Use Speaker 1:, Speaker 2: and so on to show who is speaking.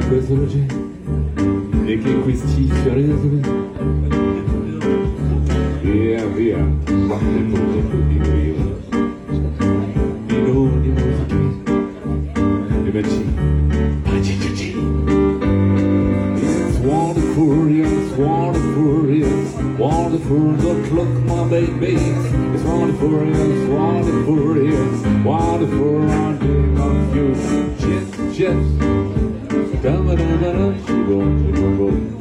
Speaker 1: questo lo c'è, e che questi fiori da dove? Via, via, quante cose dico io. Milioni di musiche, e bacini, bacini. It's wonderful, yes, wonderful, yes, wonderful, don't look my baby. It's wonderful, yes, wonderful, yes, wonderful, I'm doing confused. Yes, yes, da da da da da, she goes to the boat.